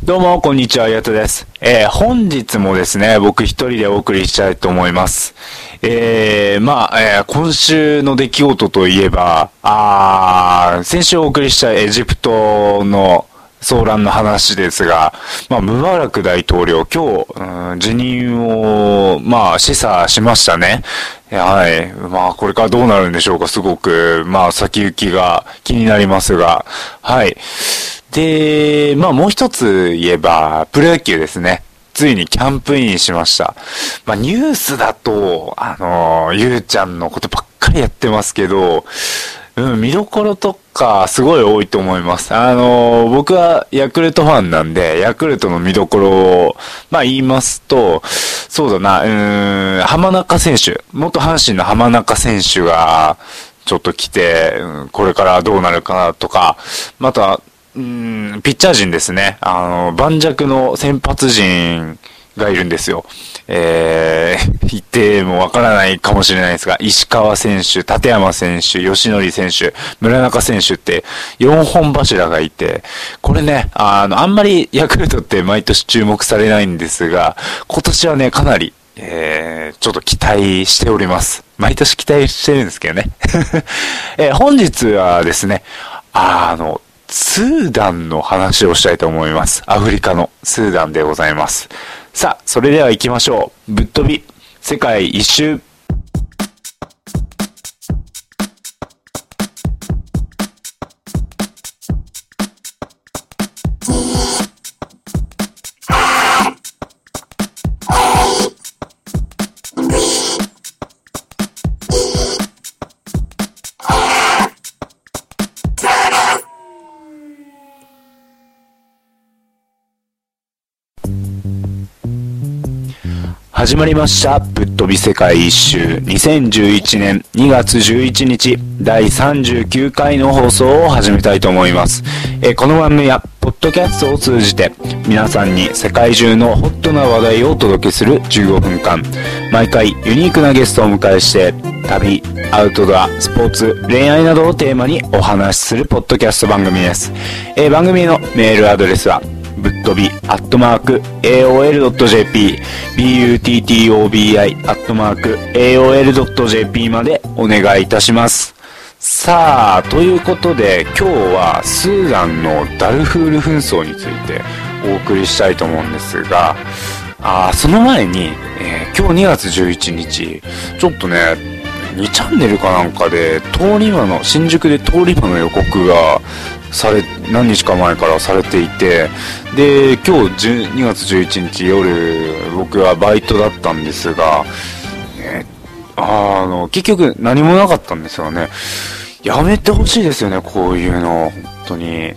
どうも、こんにちは、やとです。本日もですね、僕一人でお送りしたいと思います。今週の出来事といえば、先週お送りしたエジプトの騒乱の話ですが、ムバラク大統領、今日、辞任を、示唆しましたね。はい。これからどうなるんでしょうか、すごく、先行きが気になりますが、はい。で、もう一つ言えば、プロ野球ですね。ついにキャンプインしました。ニュースだと、ゆうちゃんのことばっかりやってますけど、見どころとかすごい多いと思います。僕はヤクルトファンなんで、ヤクルトの見どころを、言いますと、そうだな、浜中選手、元阪神の浜中選手が、ちょっと来て、これからどうなるかなとか、また、ピッチャー陣ですね。盤石の先発陣がいるんですよ。言ってもわからないかもしれないですが、石川選手、立山選手、吉則選手、村中選手って4本柱がいて、これね、あんまりヤクルトって毎年注目されないんですが、今年はね、かなり、ちょっと期待しております。毎年期待してるんですけどね。本日はですね、スーダンの話をしたいと思います。アフリカのスーダンでございます。さあ、それでは行きましょう。ぶっ飛び、世界一周。始まりました。ぶっ飛び世界一周。2011年2月11日、第39回の放送を始めたいと思います。この番組は、ポッドキャストを通じて、皆さんに世界中のホットな話題をお届けする15分間。毎回ユニークなゲストをお迎えして、旅、アウトドア、スポーツ、恋愛などをテーマにお話しするポッドキャスト番組です。番組のメールアドレスは、ぶっ飛び@AOL.jp buttobi@AOL.jp までお願いいたします。さあ、ということで今日はスーダンのダルフール紛争についてお送りしたいと思うんですが、その前に、今日2月11日、ちょっとね、2チャンネルかなんかで新宿で通り魔の予告が何日か前からされていて、で、今日2月11日夜、僕はバイトだったんですが、結局何もなかったんですよね。やめてほしいですよね、こういうの、本当に。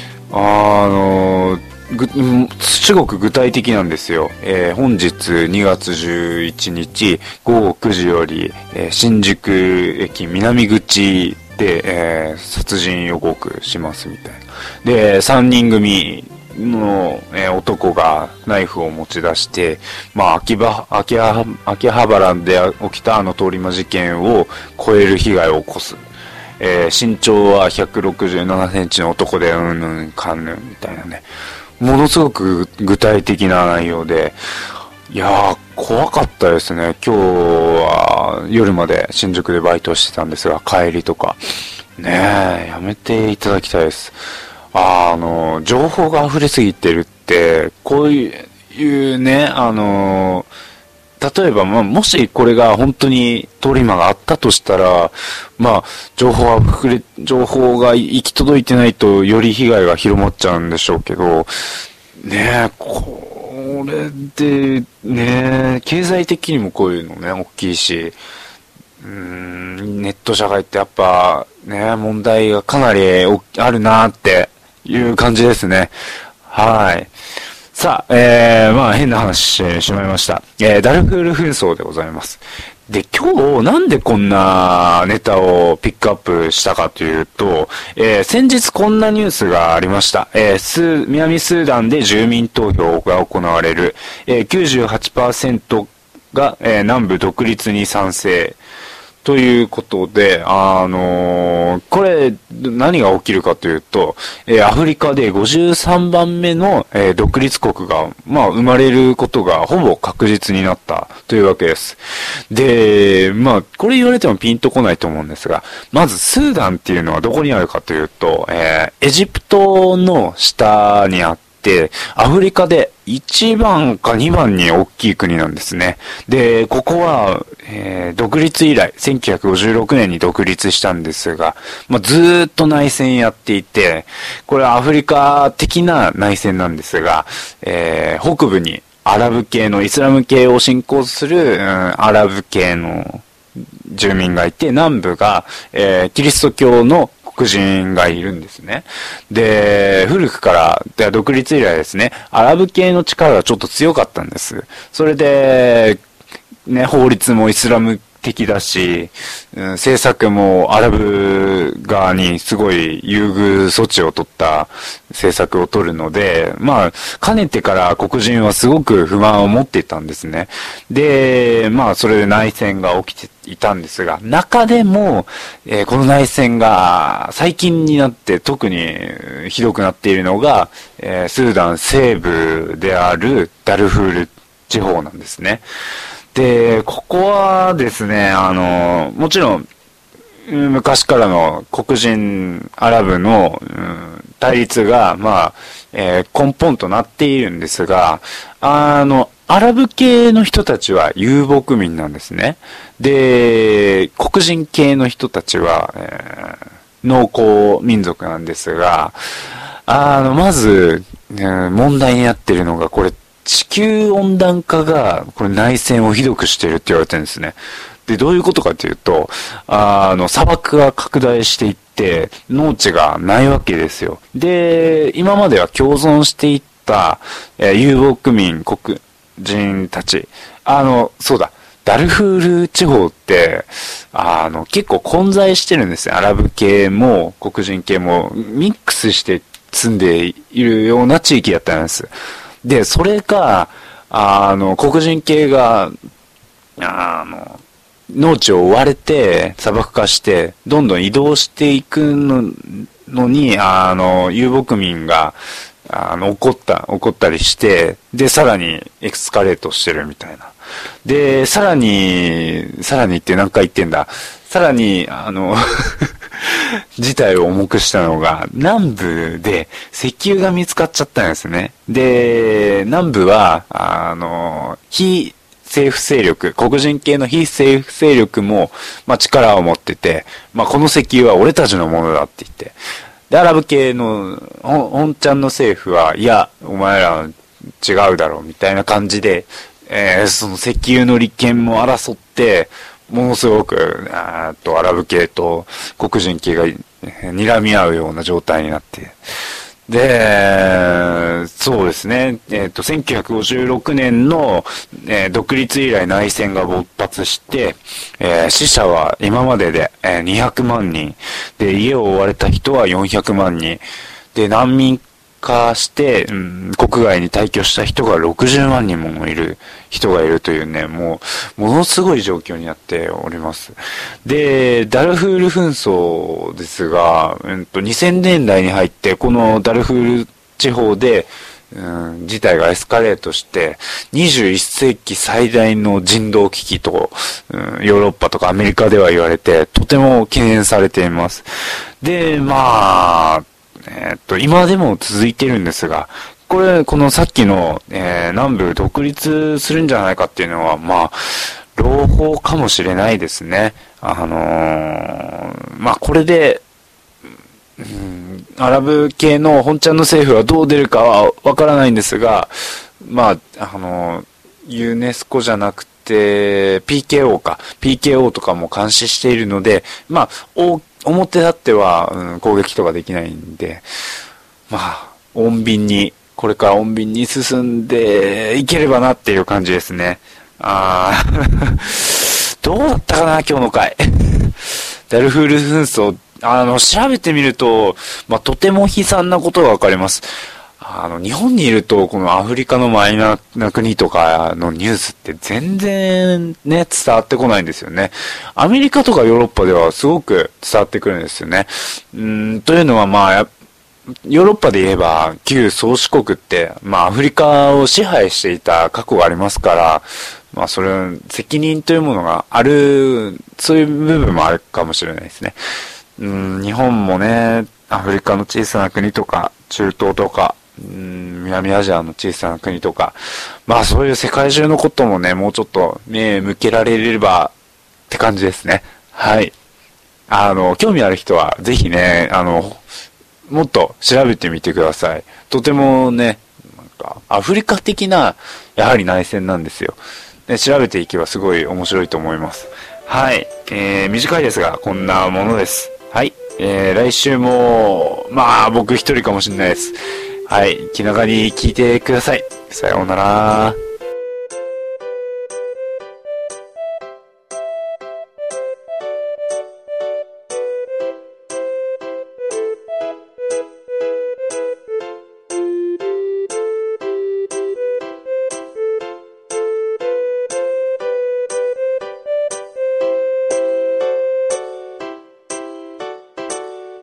すごく具体的なんですよ。本日2月11日午後9時より、新宿駅南口で、殺人予告しますみたいな。で、3人組の、男がナイフを持ち出して、秋葉原で起きた通り魔事件を超える被害を起こす。身長は167センチの男で、かんぬんみたいなね。ものすごく具体的な内容で、いやー、怖かったですね。今日は夜まで新宿でバイトしてたんですが、帰りとか。ねえ、やめていただきたいです。情報が溢れすぎてるって、こういうね、例えば、もしこれが本当に通り魔があったとしたら、情報が行き届いてないとより被害が広まっちゃうんでしょうけど、ねえ、これで、ね、経済的にもこういうのね、大きいし、ネット社会ってやっぱ、ね、問題がかなりあるなっていう感じですね。はい。さあ、変な話してしまいました。ダルフール紛争でございます。で、今日なんでこんなネタをピックアップしたかというと、先日こんなニュースがありました。南スーダンで住民投票が行われる、98% が、南部独立に賛成ということで、これ、何が起きるかというと、アフリカで53番目の、独立国が、まあ、生まれることがほぼ確実になったというわけです。で、まあ、これ言われてもピンとこないと思うんですが、まず、スーダンっていうのはどこにあるかというと、エジプトの下にあって、アフリカで1番か2番に大きい国なんですね。で、ここは、独立以来、1956年に独立したんですが、まあ、ずーっと内戦やっていて、これはアフリカ的な内戦なんですが、北部にアラブ系のイスラム系を信仰する、アラブ系の住民がいて、南部が、キリスト教の黒人がいるんですね。で、古くから、独立以来ですね、アラブ系の力がちょっと強かったんです。それで、ね、法律もイスラム的だし、政策もアラブ側にすごい優遇措置を取った政策を取るので、まあ、かねてから黒人はすごく不満を持っていたんですね。で、まあ、それで内戦が起きていたんですが、中でも、この内戦が最近になって特にひどくなっているのが、スーダン西部であるダルフール地方なんですね。で、ここはですね、もちろん、昔からの黒人アラブの、対立が、まあ、根本となっているんですが、アラブ系の人たちは遊牧民なんですね。で、黒人系の人たちは、農耕民族なんですが、まず、問題になっているのが、これ、地球温暖化が、これ内戦をひどくしているって言われてるんですね。で、どういうことかというと、砂漠が拡大していって、農地がないわけですよ。で、今までは共存していった、遊牧民、黒人たち。そうだ、ダルフール地方って、結構混在してるんですよ。アラブ系も黒人系もミックスして住んでいるような地域だったんです。で、それが、黒人系が、農地を追われて、砂漠化して、どんどん移動していくのに、遊牧民が、怒ったりして、で、さらにエクスカレートしてるみたいな。で、さらにって何回言ってんだ。さらに、事態を重くしたのが、南部で石油が見つかっちゃったんですね。で、南部は、非政府勢力、黒人系の非政府勢力も、まあ、力を持ってて、まあ、この石油は俺たちのものだって言って。で、アラブ系の、本ちゃんの政府は、いや、お前ら違うだろう、みたいな感じで、その石油の利権も争って、ものすごく、アラブ系と黒人系が睨み合うような状態になって、で、そうですね、1956年の、独立以来内戦が勃発して、死者は今までで、200万人、で、家を追われた人は400万人、で、難民化して、国外に退去した人が60万人もいる人がいるというね、ものすごい状況になっております。で、ダルフール紛争ですが、2000年代に入って、このダルフール地方で、事態がエスカレートして、21世紀最大の人道危機と、ヨーロッパとかアメリカでは言われて、とても懸念されています。で、まあ、今でも続いてるんですが、このさっきの、南部独立するんじゃないかっていうのは、まあ、朗報かもしれないですね。まあ、これで、アラブ系の本ちゃんの政府はどう出るかはわからないんですが、まあ、ユネスコじゃなくて、PKO とかも監視しているので、まあ、表立っては、攻撃とかできないんで、まあ、これから穏便に進んでいければなっていう感じですね。どうだったかな、今日の回。ダルフール紛争、調べてみると、まあ、とても悲惨なことがわかります。 日本にいると、このアフリカのマイナーな国とかのニュースって全然ね、伝わってこないんですよね。アメリカとかヨーロッパではすごく伝わってくるんですよね。というのはヨーロッパで言えば、旧宗主国って、アフリカを支配していた過去がありますから、それ、責任というものがある、そういう部分もあるかもしれないですね。日本もね、アフリカの小さな国とか、中東とか、南アジアの小さな国とか、そういう世界中のこともね、もうちょっと目向けられればって感じですね。はい。興味ある人は、ぜひね、もっと調べてみてください。とてもね、アフリカ的な、やはり内戦なんですよ。で、調べていけばすごい面白いと思います。はい。短いですが、こんなものです。はい。来週も、僕一人かもしれないです。はい。気長に聞いてください。さようなら。